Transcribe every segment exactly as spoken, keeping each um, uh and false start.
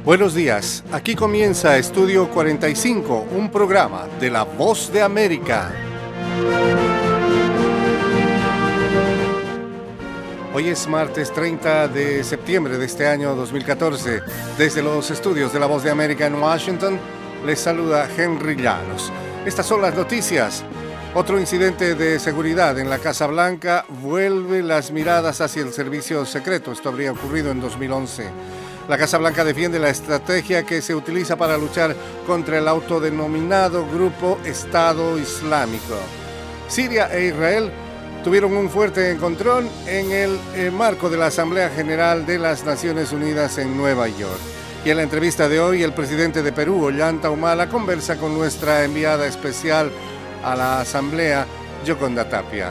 Buenos días, aquí comienza Estudio cuarenta y cinco, un programa de La Voz de América. Hoy es martes treinta de septiembre de este año dos mil catorce. Desde los estudios de La Voz de América en Washington, les saluda Henry Llanos. Estas son las noticias. Otro incidente de seguridad en la Casa Blanca vuelve las miradas hacia el servicio secreto. Esto habría ocurrido en dos mil once. La Casa Blanca defiende la estrategia que se utiliza para luchar contra el autodenominado Grupo Estado Islámico. Siria e Israel tuvieron un fuerte encontrón en el eh, marco de la Asamblea General de las Naciones Unidas en Nueva York. Y en la entrevista de hoy, el presidente de Perú, Ollanta Humala, conversa con nuestra enviada especial a la Asamblea, Yoconda Tapia.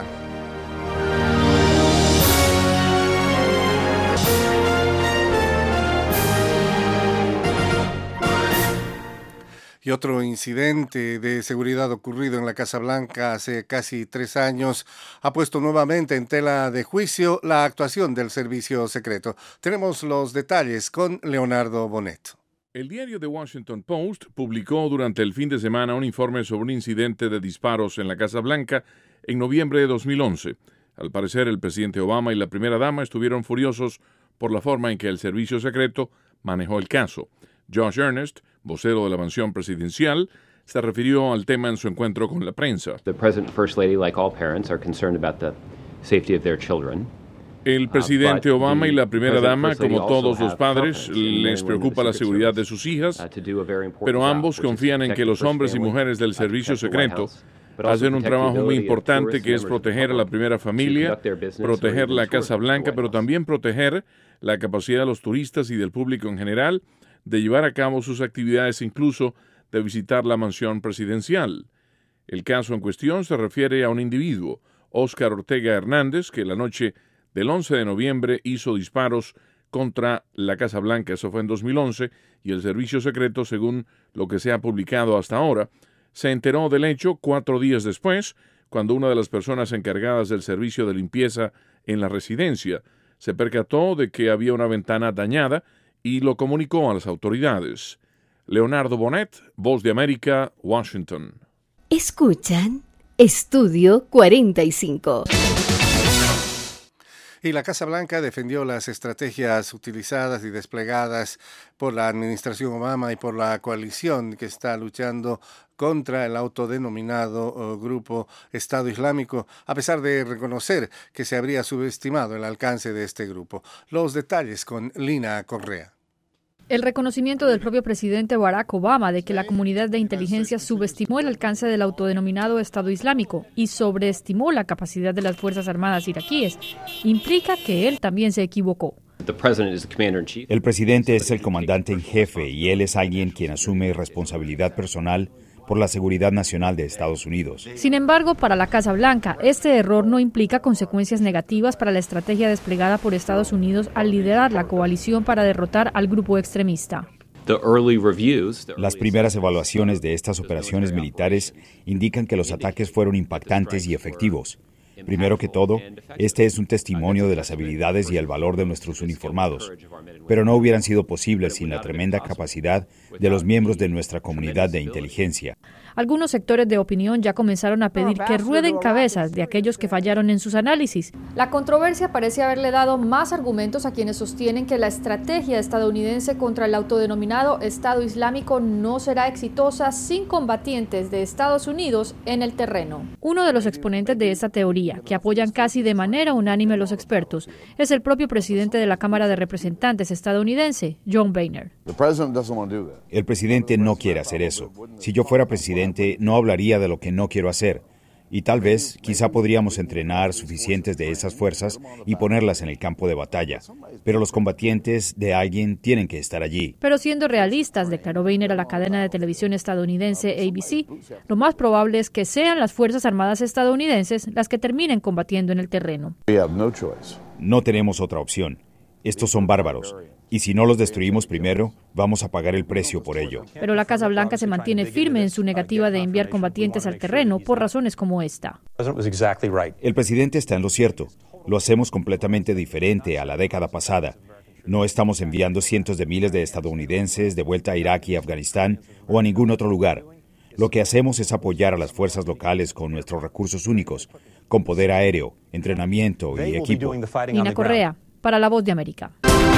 Y otro incidente de seguridad ocurrido en la Casa Blanca hace casi tres años ha puesto nuevamente en tela de juicio la actuación del servicio secreto. Tenemos los detalles con Leonardo Bonet. El diario The Washington Post publicó durante el fin de semana un informe sobre un incidente de disparos en la Casa Blanca en noviembre de dos mil once. Al parecer, el presidente Obama y la primera dama estuvieron furiosos por la forma en que el servicio secreto manejó el caso. Josh Earnest, vocero de la mansión presidencial, se refirió al tema en su encuentro con la prensa. The President and First Lady, like all parents, are concerned about the safety of their children. El presidente Obama y la primera dama, como todos los padres, les preocupa la seguridad de sus hijas, pero ambos confían en que los hombres y mujeres del servicio secreto hacen un trabajo muy importante, que es proteger a la primera familia, proteger la Casa Blanca, pero también proteger la capacidad de los turistas y del público en general de llevar a cabo sus actividades, incluso de visitar la mansión presidencial. El caso en cuestión se refiere a un individuo, Oscar Ortega Hernández, que la noche del once de noviembre hizo disparos contra la Casa Blanca. Eso fue en dos mil once, y el servicio secreto, según lo que se ha publicado hasta ahora, se enteró del hecho cuatro días después, cuando una de las personas encargadas del servicio de limpieza en la residencia se percató de que había una ventana dañada y lo comunicó a las autoridades. Leonardo Bonet, Voz de América, Washington. Escuchan Estudio cuarenta y cinco. Y la Casa Blanca defendió las estrategias utilizadas y desplegadas por la administración Obama y por la coalición que está luchando contra el autodenominado uh, Grupo Estado Islámico, a pesar de reconocer que se habría subestimado el alcance de este grupo. Los detalles con Lina Correa. El reconocimiento del propio presidente Barack Obama de que la comunidad de inteligencia subestimó el alcance del autodenominado Estado Islámico y sobreestimó la capacidad de las Fuerzas Armadas iraquíes implica que él también se equivocó. El presidente es el comandante en jefe y él es alguien quien asume responsabilidad personal por la seguridad nacional de Estados Unidos. Sin embargo, para la Casa Blanca, este error no implica consecuencias negativas para la estrategia desplegada por Estados Unidos al liderar la coalición para derrotar al grupo extremista. Las primeras evaluaciones de estas operaciones militares indican que los ataques fueron impactantes y efectivos. Primero que todo, este es un testimonio de las habilidades y el valor de nuestros uniformados, pero no hubieran sido posibles sin la tremenda capacidad de los miembros de nuestra comunidad de inteligencia. Algunos sectores de opinión ya comenzaron a pedir que rueden cabezas de aquellos que fallaron en sus análisis. La controversia parece haberle dado más argumentos a quienes sostienen que la estrategia estadounidense contra el autodenominado Estado Islámico no será exitosa sin combatientes de Estados Unidos en el terreno. Uno de los exponentes de esta teoría, que apoyan casi de manera unánime los expertos, es el propio presidente de la Cámara de Representantes estadounidense, John Boehner. El presidente no quiere hacer eso. Si yo fuera presidente, no hablaría de lo que no quiero hacer. Y tal vez, quizá podríamos entrenar suficientes de esas fuerzas y ponerlas en el campo de batalla. Pero los combatientes de alguien tienen que estar allí. Pero siendo realistas, declaró Boehner a la cadena de televisión estadounidense A B C, lo más probable es que sean las Fuerzas Armadas estadounidenses las que terminen combatiendo en el terreno. No tenemos otra opción. Estos son bárbaros. Y si no los destruimos primero, vamos a pagar el precio por ello. Pero la Casa Blanca se mantiene firme en su negativa de enviar combatientes al terreno por razones como esta. El presidente está en lo cierto. Lo hacemos completamente diferente a la década pasada. No estamos enviando cientos de miles de estadounidenses de vuelta a Irak y Afganistán o a ningún otro lugar. Lo que hacemos es apoyar a las fuerzas locales con nuestros recursos únicos, con poder aéreo, entrenamiento y equipo. Nina Correa, para La Voz de América.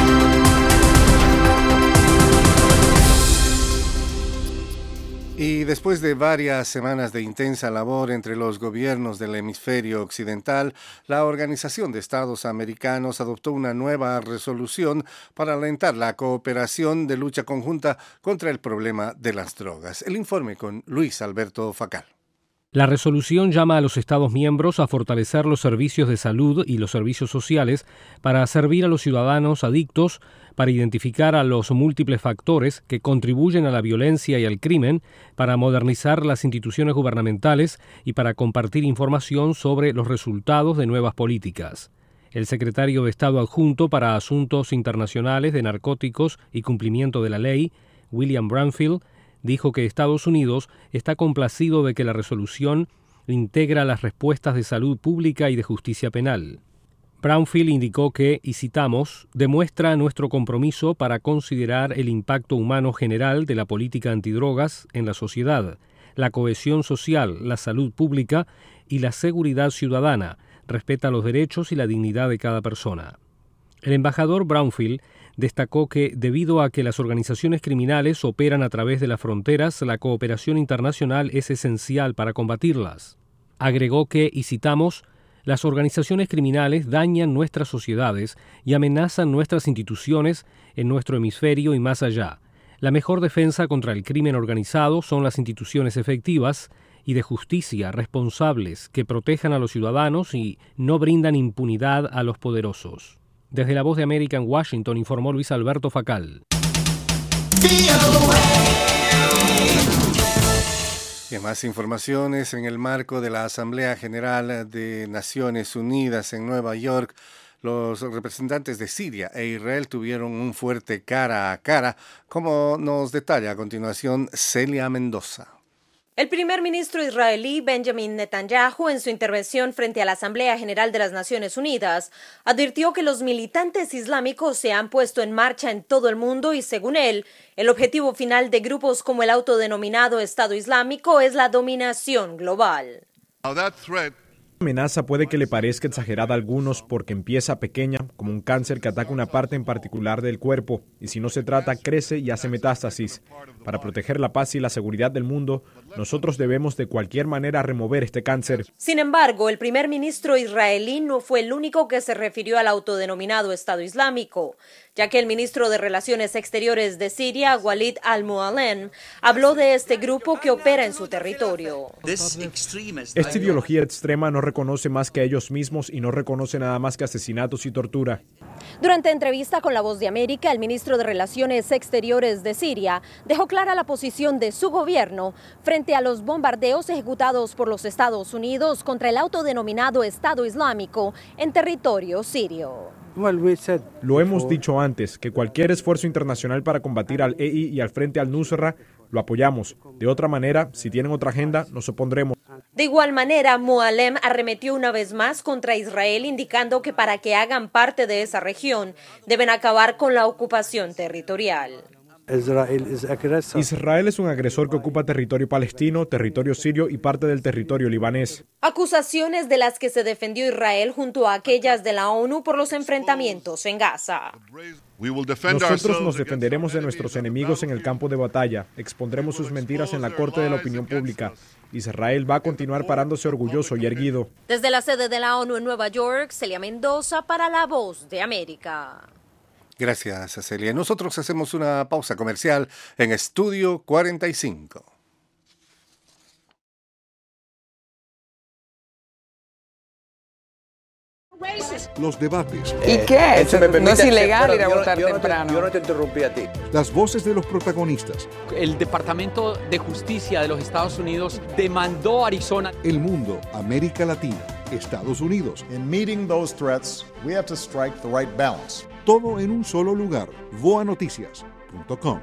Y después de varias semanas de intensa labor entre los gobiernos del hemisferio occidental, la Organización de Estados Americanos adoptó una nueva resolución para alentar la cooperación de lucha conjunta contra el problema de las drogas. El informe con Luis Alberto Facal. La resolución llama a los Estados miembros a fortalecer los servicios de salud y los servicios sociales para servir a los ciudadanos adictos, para identificar a los múltiples factores que contribuyen a la violencia y al crimen, para modernizar las instituciones gubernamentales y para compartir información sobre los resultados de nuevas políticas. El secretario de Estado adjunto para Asuntos Internacionales de Narcóticos y Cumplimiento de la Ley, William Brownfield, dijo que Estados Unidos está complacido de que la resolución integra las respuestas de salud pública y de justicia penal. Brownfield indicó que, y citamos, demuestra nuestro compromiso para considerar el impacto humano general de la política antidrogas en la sociedad, la cohesión social, la salud pública y la seguridad ciudadana, respeta los derechos y la dignidad de cada persona. El embajador Brownfield destacó que, debido a que las organizaciones criminales operan a través de las fronteras, la cooperación internacional es esencial para combatirlas. Agregó que, y citamos, las organizaciones criminales dañan nuestras sociedades y amenazan nuestras instituciones en nuestro hemisferio y más allá. La mejor defensa contra el crimen organizado son las instituciones efectivas y de justicia responsables que protejan a los ciudadanos y no brindan impunidad a los poderosos. Desde La Voz de América en Washington informó Luis Alberto Facal. Y más informaciones en el marco de la Asamblea General de Naciones Unidas en Nueva York. Los representantes de Siria e Israel tuvieron un fuerte cara a cara, como nos detalla a continuación Celia Mendoza. El primer ministro israelí Benjamin Netanyahu, en su intervención frente a la Asamblea General de las Naciones Unidas, advirtió que los militantes islámicos se han puesto en marcha en todo el mundo y, según él, el objetivo final de grupos como el autodenominado Estado Islámico es la dominación global. La amenaza puede que le parezca exagerada a algunos porque empieza pequeña, como un cáncer que ataca una parte en particular del cuerpo, y si no se trata, crece y hace metástasis. Para proteger la paz y la seguridad del mundo, nosotros debemos de cualquier manera remover este cáncer. Sin embargo, el primer ministro israelí no fue el único que se refirió al autodenominado Estado Islámico, ya que el ministro de Relaciones Exteriores de Siria, Walid al-Mualem, habló de este grupo que opera en su territorio. Esta ideología extrema no reconoce más que a ellos mismos y no reconoce nada más que asesinatos y tortura. Durante entrevista con La Voz de América, el ministro de Relaciones Exteriores de Siria dejó clara la posición de su gobierno frente a los bombardeos ejecutados por los Estados Unidos contra el autodenominado Estado Islámico en territorio sirio. Lo hemos dicho antes, que cualquier esfuerzo internacional para combatir al E I y al Frente al-Nusra lo apoyamos. De otra manera, si tienen otra agenda, nos opondremos. De igual manera, Mualem arremetió una vez más contra Israel, indicando que para que hagan parte de esa región, deben acabar con la ocupación territorial. Israel es un agresor que ocupa territorio palestino, territorio sirio y parte del territorio libanés. Acusaciones de las que se defendió Israel junto a aquellas de la ONU por los enfrentamientos en Gaza. Nosotros nos defenderemos de nuestros enemigos en el campo de batalla. Expondremos sus mentiras en la corte de la opinión pública. Israel va a continuar parándose orgulloso y erguido. Desde la sede de la ONU en Nueva York, Celia Mendoza para La Voz de América. Gracias, Celia. Nosotros hacemos una pausa comercial en Estudio cuarenta y cinco. Los debates. ¿Y qué? Eh, no es ilegal ir a votar yo, yo temprano. No te, yo no te interrumpí a ti. Las voces de los protagonistas. El Departamento de Justicia de los Estados Unidos demandó a Arizona. El mundo, América Latina, Estados Unidos. In meeting those threats, we have to strike the right balance. Todo en un solo lugar. voa noticias punto com.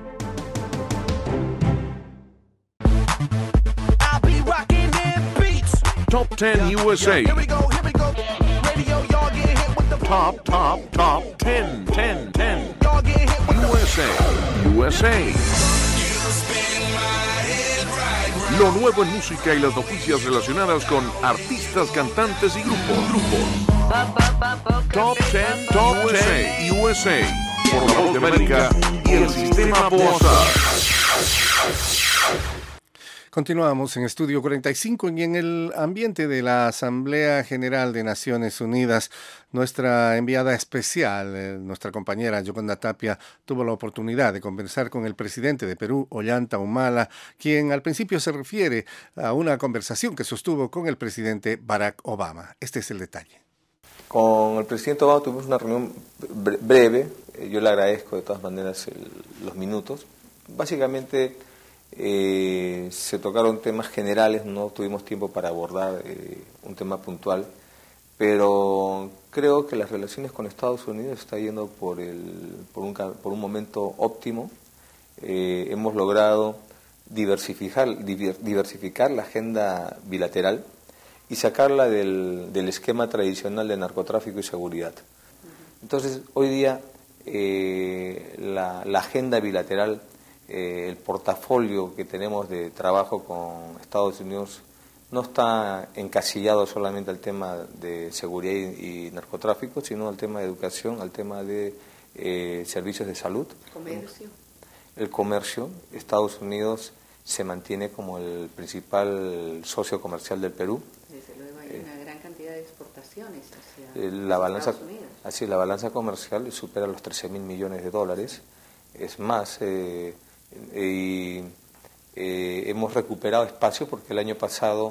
Top ten U S A. top, top, top ten, ten, ten. U S A, U S A. Lo nuevo en música y las noticias relacionadas con artistas, cantantes y grupos. grupos. Top ten, Top ten U S A. Por la Voz de América y el Sistema Boazar. Continuamos en Estudio cuarenta y cinco y en el ambiente de la Asamblea General de Naciones Unidas, nuestra enviada especial, eh, nuestra compañera Yoconda Tapia, tuvo la oportunidad de conversar con el presidente de Perú, Ollanta Humala, quien al principio se refiere a una conversación que sostuvo con el presidente Barack Obama. Este es el detalle. Con el presidente Obama tuvimos una reunión breve, yo le agradezco de todas maneras el, los minutos. Básicamente eh, se tocaron temas generales, no tuvimos tiempo para abordar eh, un tema puntual, pero creo que las relaciones con Estados Unidos están yendo por, el, por, un, por un momento óptimo. Eh, hemos logrado diversificar, diversificar la agenda bilateral y sacarla del, del esquema tradicional de narcotráfico y seguridad. Entonces, hoy día eh, la, la agenda bilateral, eh, el portafolio que tenemos de trabajo con Estados Unidos no está encasillado solamente al tema de seguridad y, y narcotráfico, sino al tema de educación, al tema de eh, servicios de salud. Comercio. El comercio. Estados Unidos se mantiene como el principal socio comercial del Perú. Desde luego hay una gran cantidad de exportaciones hacia la balanza, Estados Unidos. Así, la balanza comercial supera los trece mil millones de dólares. Es más, eh, y eh, hemos recuperado espacio porque el año pasado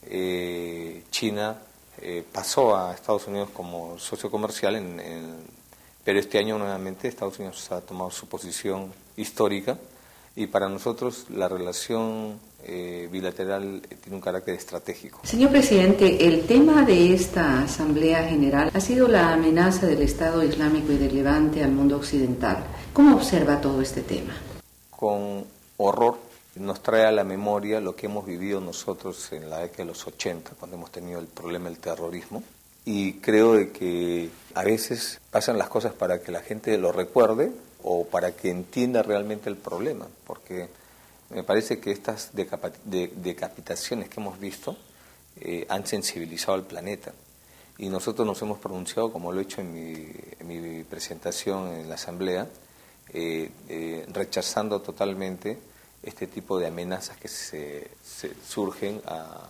eh, China eh, pasó a Estados Unidos como socio comercial, en, en, pero este año nuevamente Estados Unidos ha tomado su posición histórica. Y para nosotros la relación eh, bilateral tiene un carácter estratégico. Señor presidente, el tema de esta Asamblea General ha sido la amenaza del Estado Islámico y del Levante al mundo occidental. ¿Cómo observa todo este tema? Con horror nos trae a la memoria lo que hemos vivido nosotros en la década de los ochenta, cuando hemos tenido el problema del terrorismo. Y creo de que a veces pasan las cosas para que la gente lo recuerde o para que entienda realmente el problema, porque me parece que estas decap- de- decapitaciones que hemos visto eh, han sensibilizado al planeta, y nosotros nos hemos pronunciado, como lo he hecho en mi, en mi presentación en la Asamblea, eh, eh, rechazando totalmente este tipo de amenazas que se, se surgen a,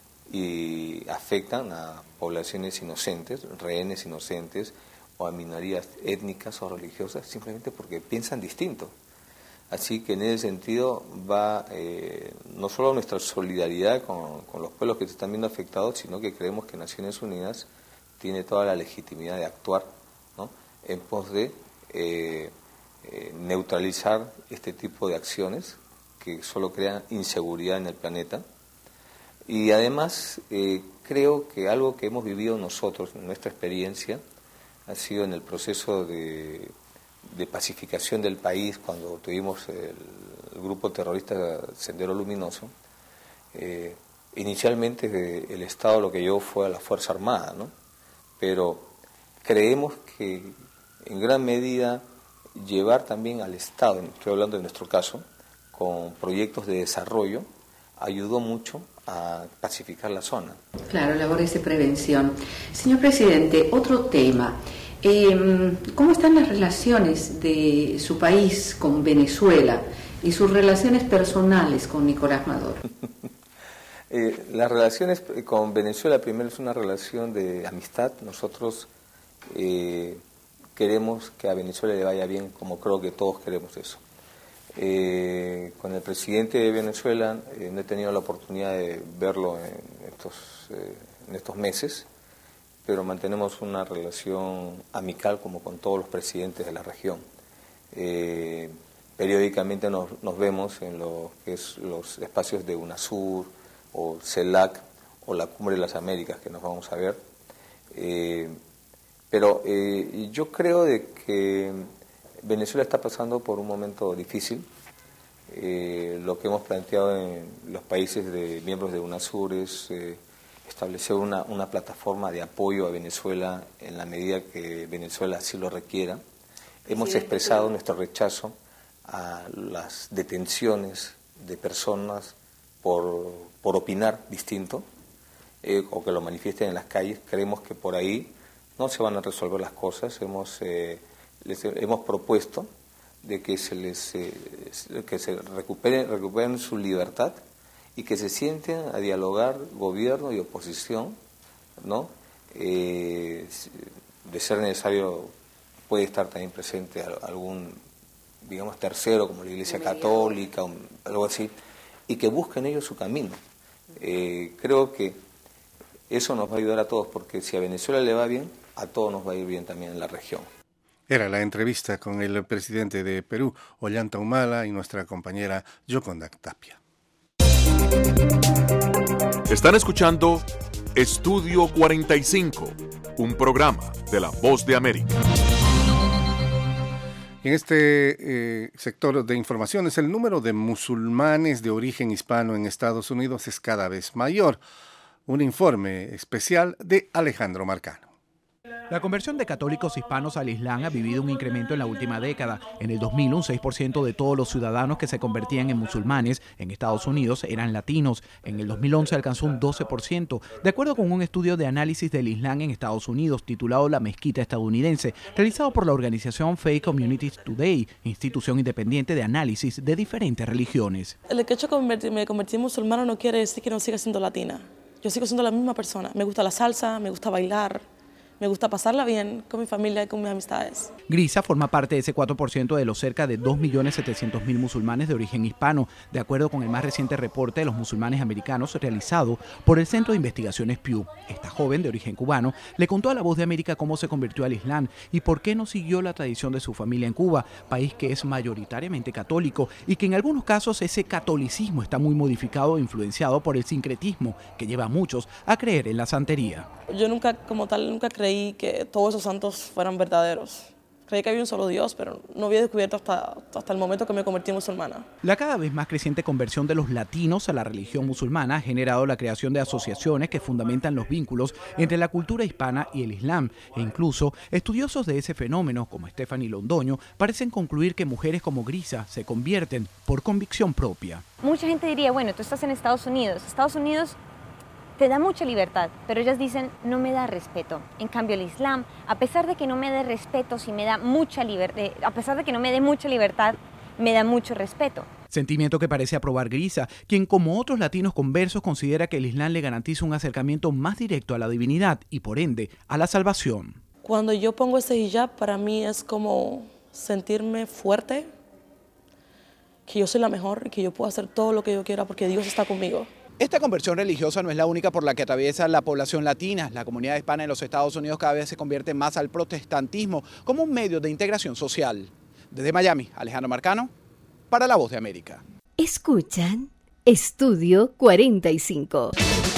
y afectan a poblaciones inocentes, rehenes inocentes, o a minorías étnicas o religiosas, simplemente porque piensan distinto. Así que en ese sentido va eh, no solo nuestra solidaridad con, con los pueblos que se están viendo afectados, sino que creemos que Naciones Unidas tiene toda la legitimidad de actuar, ¿no?, en pos de eh, eh, neutralizar este tipo de acciones que solo crean inseguridad en el planeta. Y además eh, creo que algo que hemos vivido nosotros en nuestra experiencia ha sido en el proceso de, de pacificación del país, cuando tuvimos el, el grupo terrorista Sendero Luminoso. Eh, inicialmente eh, el Estado lo que llevó fue a la Fuerza Armada, ¿no? Pero creemos que en gran medida llevar también al Estado, estoy hablando de nuestro caso, con proyectos de desarrollo, ayudó mucho a pacificar la zona. Claro, labores de prevención. Señor presidente, otro tema. Eh, ¿Cómo están las relaciones de su país con Venezuela y sus relaciones personales con Nicolás Maduro? eh, las relaciones con Venezuela, primero, es una relación de amistad. Nosotros eh, queremos que a Venezuela le vaya bien, como creo que todos queremos eso. Eh, con el presidente de Venezuela eh, no he tenido la oportunidad de verlo en estos, eh, en estos meses, pero mantenemos una relación amical como con todos los presidentes de la región. Eh, periódicamente nos, nos vemos en lo que es los espacios de UNASUR o CELAC o la Cumbre de las Américas, que nos vamos a ver. Eh, pero eh, yo creo de que Venezuela está pasando por un momento difícil. Eh, lo que hemos planteado en los países de miembros de UNASUR es eh, establecer una, una plataforma de apoyo a Venezuela en la medida que Venezuela así lo requiera. Hemos sí, expresado sí. nuestro rechazo a las detenciones de personas por, por opinar distinto eh, o que lo manifiesten en las calles. Creemos que por ahí no se van a resolver las cosas. Hemos, eh, les hemos propuesto de que se les eh, que se recuperen, recuperen su libertad y que se sienten a dialogar gobierno y oposición, ¿no? Eh, de ser necesario puede estar también presente algún, digamos, tercero como la Iglesia Católica, algo así, y que busquen ellos su camino. Eh, creo que eso nos va a ayudar a todos, porque si a Venezuela le va bien, a todos nos va a ir bien también en la región. Era la entrevista con el presidente de Perú, Ollanta Humala, y nuestra compañera Yoconda Tapia. Están escuchando Estudio cuarenta y cinco, un programa de La Voz de América. En este eh, sector de informaciones, el número de musulmanes de origen hispano en Estados Unidos es cada vez mayor. Un informe especial de Alejandro Marcano. La conversión de católicos hispanos al Islam ha vivido un incremento en la última década. En el dos mil, un seis por ciento de todos los ciudadanos que se convertían en musulmanes en Estados Unidos eran latinos. En el dos mil once alcanzó un doce por ciento, de acuerdo con un estudio de análisis del Islam en Estados Unidos titulado La Mezquita Estadounidense, realizado por la organización Faith Communities Today, institución independiente de análisis de diferentes religiones. El hecho de que me convertí en musulmana no quiere decir que no siga siendo latina. Yo sigo siendo la misma persona. Me gusta la salsa, me gusta bailar. Me gusta pasarla bien con mi familia y con mis amistades. Grisa forma parte de ese cuatro por ciento de los cerca de dos millones setecientos mil musulmanes de origen hispano, de acuerdo con el más reciente reporte de los musulmanes americanos realizado por el Centro de Investigaciones Pew. Esta joven de origen cubano le contó a La Voz de América cómo se convirtió al Islam y por qué no siguió la tradición de su familia en Cuba, país que es mayoritariamente católico y que en algunos casos ese catolicismo está muy modificado e influenciado por el sincretismo que lleva a muchos a creer en la santería. Yo nunca, como tal, nunca creí que todos esos santos fueran verdaderos. Creí que había un solo Dios, pero no había descubierto hasta, hasta el momento que me convertí en musulmana. La cada vez más creciente conversión de los latinos a la religión musulmana ha generado la creación de asociaciones que fundamentan los vínculos entre la cultura hispana y el Islam, e incluso estudiosos de ese fenómeno, como Stephanie Londoño, parecen concluir que mujeres como Grisa se convierten por convicción propia. Mucha gente diría, bueno, tú estás en Estados Unidos, Estados Unidos te da mucha libertad, pero ellas dicen, no me da respeto. En cambio, el Islam, a pesar de que no me dé respeto, sí me da mucha libertad, a pesar de que no me dé mucha libertad, me da mucho respeto. Sentimiento que parece aprobar Grisa, quien como otros latinos conversos considera que el Islam le garantiza un acercamiento más directo a la divinidad y por ende a la salvación. Cuando yo pongo ese hijab, para mí es como sentirme fuerte, que yo soy la mejor y que yo puedo hacer todo lo que yo quiera porque Dios está conmigo. Esta conversión religiosa no es la única por la que atraviesa la población latina. La comunidad hispana en los Estados Unidos cada vez se convierte más al protestantismo como un medio de integración social. Desde Miami, Alejandro Marcano, para La Voz de América. Escuchan Estudio cuarenta y cinco.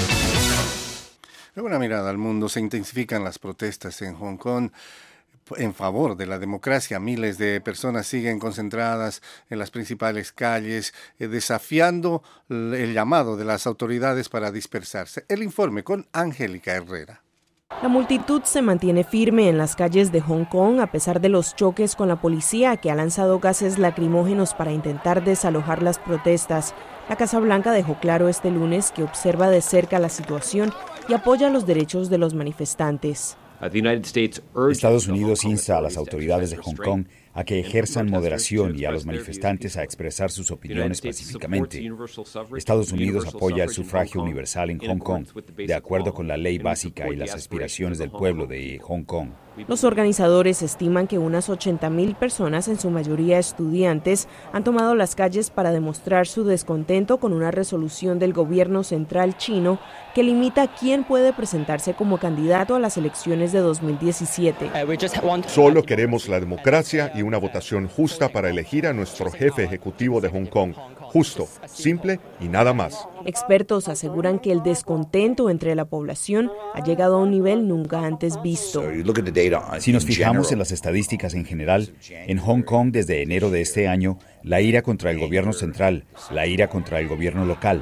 En una mirada al mundo, se intensifican las protestas en Hong Kong en favor de la democracia. Miles de personas siguen concentradas en las principales calles, eh, desafiando el llamado de las autoridades para dispersarse. El informe con Angélica Herrera. La multitud se mantiene firme en las calles de Hong Kong a pesar de los choques con la policía, que ha lanzado gases lacrimógenos para intentar desalojar las protestas. La Casa Blanca dejó claro este lunes que observa de cerca la situación y apoya los derechos de los manifestantes. Estados Unidos insta a las autoridades de Hong Kong a que ejerzan moderación y a los manifestantes a expresar sus opiniones pacíficamente. Estados Unidos apoya el sufragio universal en Hong Kong, de acuerdo con la ley básica y las aspiraciones del pueblo de Hong Kong. Los organizadores estiman que unas ochenta mil personas, en su mayoría estudiantes, han tomado las calles para demostrar su descontento con una resolución del gobierno central chino que limita quién puede presentarse como candidato a las elecciones de dos mil diecisiete. Solo queremos la democracia y una votación justa para elegir a nuestro jefe ejecutivo de Hong Kong. Justo, simple y nada más. Expertos aseguran que el descontento entre la población ha llegado a un nivel nunca antes visto. Si nos fijamos en las estadísticas en general, en Hong Kong desde enero de este año, la ira contra el gobierno central, la ira contra el gobierno local,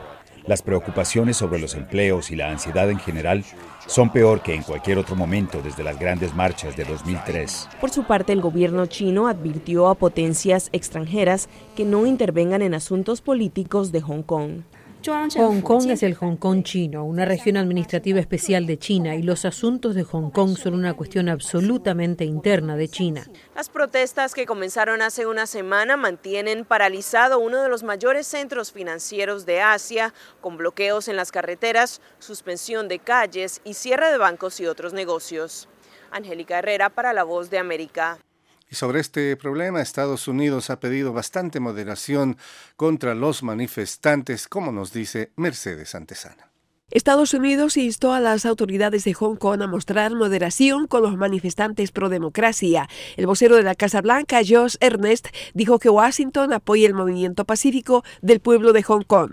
Las preocupaciones sobre los empleos y la ansiedad en general son peor que en cualquier otro momento desde las grandes marchas de dos mil tres. Por su parte, el gobierno chino advirtió a potencias extranjeras que no intervengan en asuntos políticos de Hong Kong. Hong Kong es el Hong Kong chino, una región administrativa especial de China, y los asuntos de Hong Kong son una cuestión absolutamente interna de China. Las protestas que comenzaron hace una semana mantienen paralizado uno de los mayores centros financieros de Asia, con bloqueos en las carreteras, suspensión de calles y cierre de bancos y otros negocios. Angélica Herrera para La Voz de América. Y sobre este problema, Estados Unidos ha pedido bastante moderación contra los manifestantes, como nos dice Mercedes Antesana. Estados Unidos instó a las autoridades de Hong Kong a mostrar moderación con los manifestantes pro democracia. El vocero de la Casa Blanca, Josh Earnest, dijo que Washington apoya el movimiento pacífico del pueblo de Hong Kong.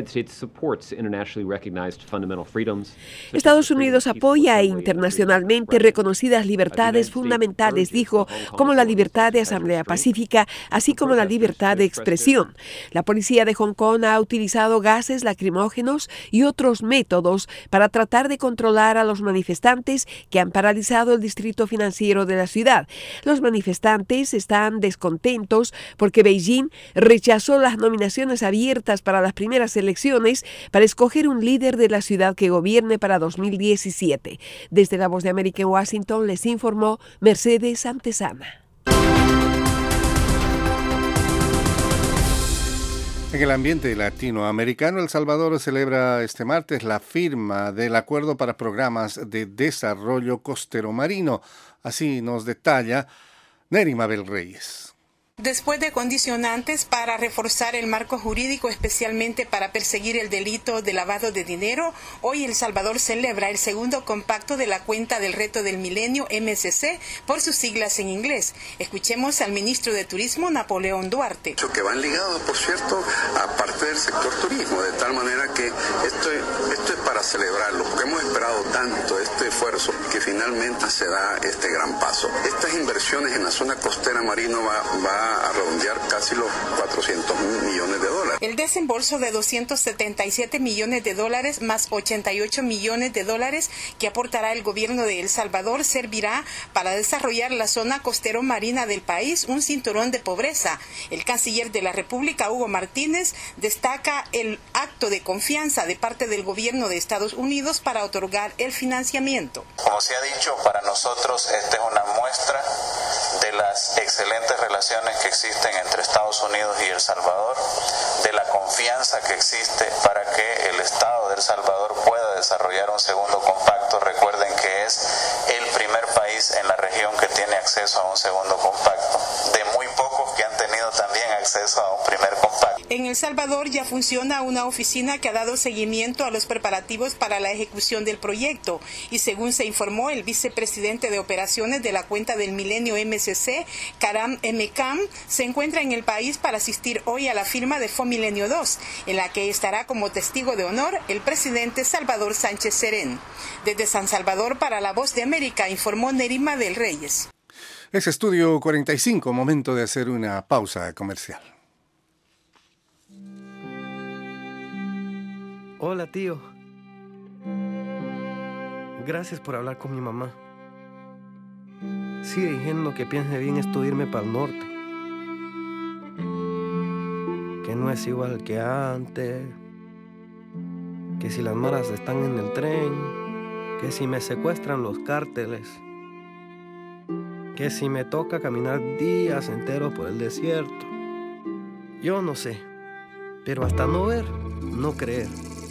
Estados Unidos apoya internacionalmente reconocidas libertades fundamentales, dijo, como la libertad de asamblea pacífica, así como la libertad de expresión. La policía de Hong Kong ha utilizado gases lacrimógenos y otros métodos para tratar de controlar a los manifestantes que han paralizado el distrito financiero de la ciudad. Los manifestantes están descontentos porque Beijing rechazó las nominaciones abiertas para las primeras elecciones para escoger un líder de la ciudad que gobierne para dos mil diecisiete. Desde La Voz de América en Washington les informó Mercedes Antesana. En el ambiente latinoamericano, El Salvador celebra este martes la firma del Acuerdo para Programas de Desarrollo Costero Marino. Así nos detalla Neri Mabel Reyes. Después de condicionantes para reforzar el marco jurídico, especialmente para perseguir el delito de lavado de dinero, hoy El Salvador celebra el segundo compacto de la Cuenta del Reto del Milenio, M S C, por sus siglas en inglés. Escuchemos al ministro de Turismo, Napoleón Duarte. Que van ligados, por cierto, a parte del sector turismo, de tal manera que esto, esto es para celebrarlo, porque hemos esperado tanto este esfuerzo que finalmente se da este gran paso. Estas inversiones en la zona costera marino va, va a redondear casi los cuatrocientos millones de dólares. El desembolso de doscientos setenta y siete millones de dólares más ochenta y ocho millones de dólares que aportará el gobierno de El Salvador servirá para desarrollar la zona costero marina del país, un cinturón de pobreza. El canciller de la República, Hugo Martínez, destaca el acto de confianza de parte del gobierno de Estados Unidos para otorgar el financiamiento. Como se ha dicho, para nosotros esta es una muestra de las excelentes relaciones que existen entre Estados Unidos y El Salvador, de la confianza que existe para que el Estado de El Salvador pueda desarrollar un segundo compacto. Recuerden que es el primer país en la región que tiene acceso a un segundo compacto, de muy pocos que han tenido también acceso a un primer compacto. En El Salvador ya funciona una oficina que ha dado seguimiento a los preparativos para la ejecución del proyecto y según se informó el vicepresidente de operaciones de la Cuenta del Milenio M S C, Karam M. Kam, se encuentra en el país para asistir hoy a la firma de Fomilenio dos, en la que estará como testigo de honor el presidente Salvador Sánchez Serén. Desde San Salvador para La Voz de América informó Nerima del Reyes. Es Estudio cuarenta y cinco, momento de hacer una pausa comercial. Hola, tío. Gracias por hablar con mi mamá. Sigue diciendo que piense bien esto de irme para el norte. Que no es igual que antes. Que si las maras están en el tren. Que si me secuestran los cárteles. Que si me toca caminar días enteros por el desierto. Yo no sé. Pero hasta no ver, no creer.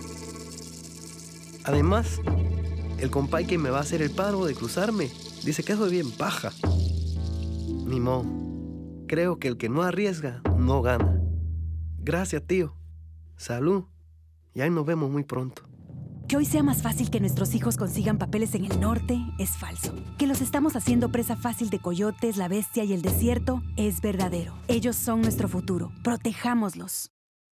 Además, el compay que me va a hacer el paro de cruzarme dice que eso es bien paja. Ni modo. Creo que el que no arriesga, no gana. Gracias, tío. Salud. Y ahí nos vemos muy pronto. Que hoy sea más fácil que nuestros hijos consigan papeles en el norte es falso. Que los estamos haciendo presa fácil de coyotes, la bestia y el desierto es verdadero. Ellos son nuestro futuro. Protejámoslos.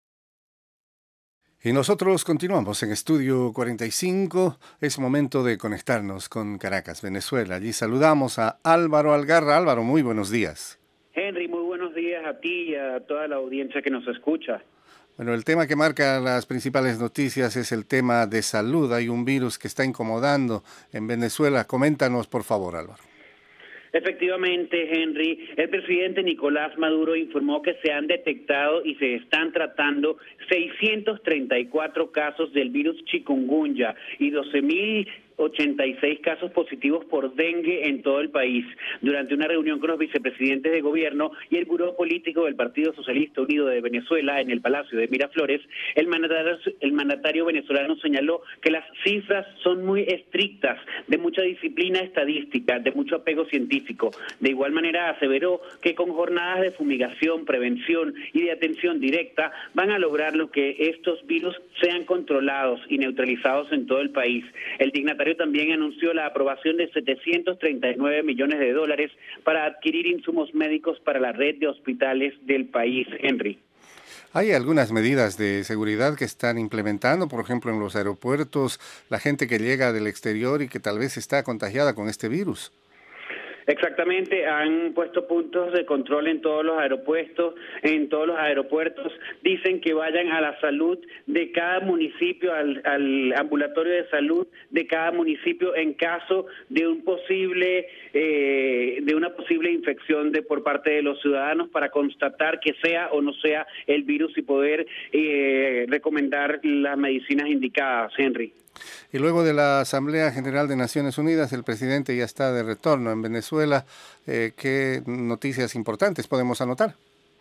Y nosotros continuamos en Estudio cuarenta y cinco. Es momento de conectarnos con Caracas, Venezuela. Allí saludamos a Álvaro Algarra. Álvaro, muy buenos días. Henry, muy buenos días a ti y a toda la audiencia que nos escucha. Bueno, el tema que marca las principales noticias es el tema de salud. Hay un virus que está incomodando en Venezuela. Coméntanos, por favor, Álvaro. Efectivamente, Henry, el presidente Nicolás Maduro informó que se han detectado y se están tratando seiscientos treinta y cuatro casos del virus chikungunya y doce mil ochenta y seis casos positivos por dengue en todo el país. Durante una reunión con los vicepresidentes de gobierno y el buró político del Partido Socialista Unido de Venezuela en el Palacio de Miraflores, el mandatario, el mandatario venezolano señaló que las cifras son muy estrictas, de mucha disciplina estadística, de mucho apego científico. De igual manera aseveró que con jornadas de fumigación, prevención y de atención directa van a lograr lo que estos virus sean controlados y neutralizados en todo el país. El dignatario también anunció la aprobación de setecientos treinta y nueve millones de dólares para adquirir insumos médicos para la red de hospitales del país. Henry. Hay algunas medidas de seguridad que están implementando, por ejemplo, en los aeropuertos, la gente que llega del exterior y que tal vez está contagiada con este virus. Exactamente, han puesto puntos de control en todos los aeropuertos, en todos los aeropuertos. Dicen que vayan a la salud de cada municipio, al, al ambulatorio de salud de cada municipio en caso de un posible, eh, de una posible infección de por parte de los ciudadanos para constatar que sea o no sea el virus y poder eh, recomendar las medicinas indicadas, Henry. Y luego de la Asamblea General de Naciones Unidas, el presidente ya está de retorno en Venezuela. Eh, ¿Qué noticias importantes podemos anotar?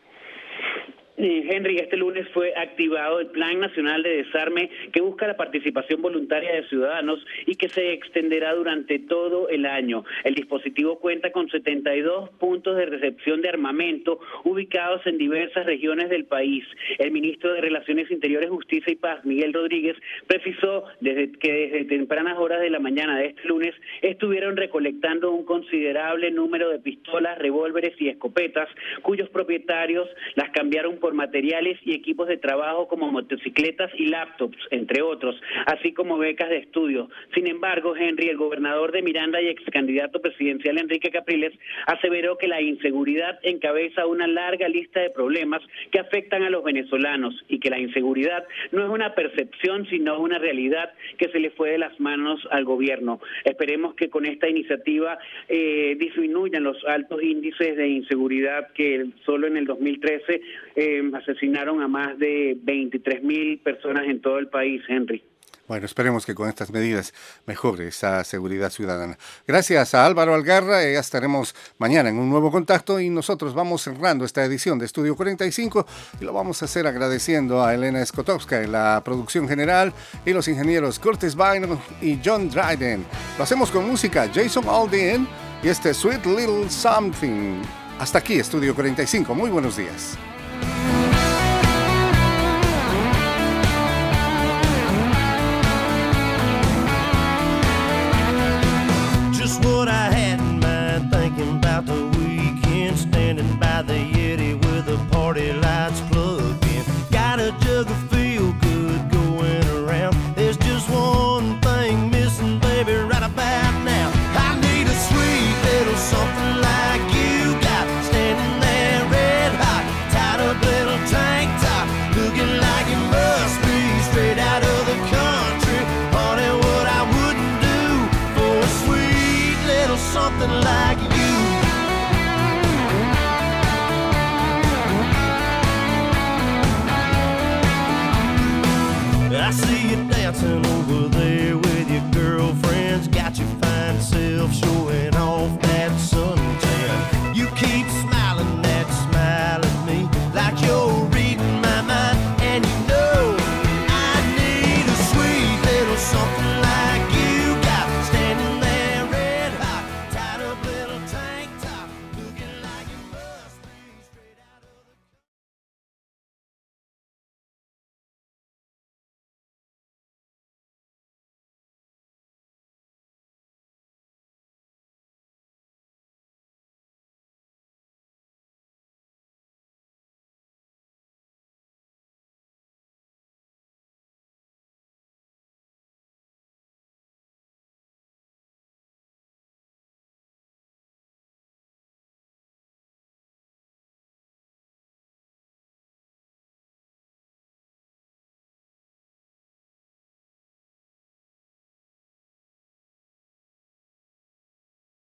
Henry, este lunes fue activado el Plan Nacional de Desarme que busca la participación voluntaria de ciudadanos y que se extenderá durante todo el año. El dispositivo cuenta con setenta y dos puntos de recepción de armamento ubicados en diversas regiones del país. El ministro de Relaciones Interiores, Justicia y Paz, Miguel Rodríguez, precisó desde que desde tempranas horas de la mañana de este lunes estuvieron recolectando un considerable número de pistolas, revólveres y escopetas, cuyos propietarios las cambiaron por materiales y equipos de trabajo como motocicletas y laptops, entre otros, así como becas de estudio. Sin embargo, Henry, el gobernador de Miranda y ex candidato presidencial Enrique Capriles, aseveró que la inseguridad encabeza una larga lista de problemas que afectan a los venezolanos y que la inseguridad no es una percepción, sino una realidad que se le fue de las manos al gobierno. Esperemos que con esta iniciativa eh, disminuyan los altos índices de inseguridad que solo en el dos mil trece eh, asesinaron a más de veintitrés mil personas en todo el país, Henry. Bueno, esperemos que con estas medidas mejore esa seguridad ciudadana. Gracias a Álvaro Algarra, ya estaremos mañana en un nuevo contacto y nosotros vamos cerrando esta edición de Estudio cuarenta y cinco y lo vamos a hacer agradeciendo a Elena Skotowska en la producción general y los ingenieros Curtis Bynum y John Dryden. Lo hacemos con música, Jason Aldean y este Sweet Little Something. Hasta aquí Estudio cuarenta y cinco, muy buenos días. What I had in mind, thinking about the weekend, standing by the Yeti with the party lights plugged in. Got a jug of feel good going around. There's just one thing missing, baby, right about now. I need a sweet little something like you got, standing there red hot, tied up little tank top, looking like it must be straight out of the country. Honey, what I wouldn't do for a sweet something like